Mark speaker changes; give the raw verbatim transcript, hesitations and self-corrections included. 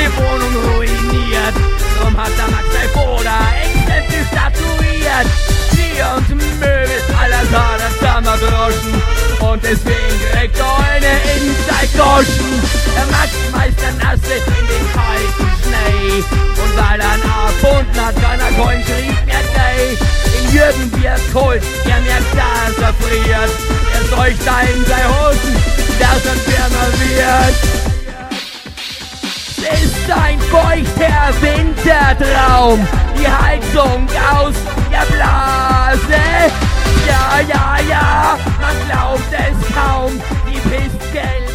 Speaker 1: die Wohnung ruiniert. Drum hat der Max sein Bruder exzessiv statuiert. Tier und Möbel, alles hat er zusammendroschen. Und deswegen kriegt er eine Inside-Goschen. Der Max schmeißt der Nasse in den kalten Schnee. Und weil er ihn abgebunden hat, kann er kein Schrieb mehr gehen. In Jürgen wird kalt, er merkt, dass er friert. Er seucht da in seine Hosen, dass er ein Firma wird. Es ist ein feuchter Wintertraum, die Heizung aus der Blase. Ja, ja, ja, man glaubt es kaum, die Pistkel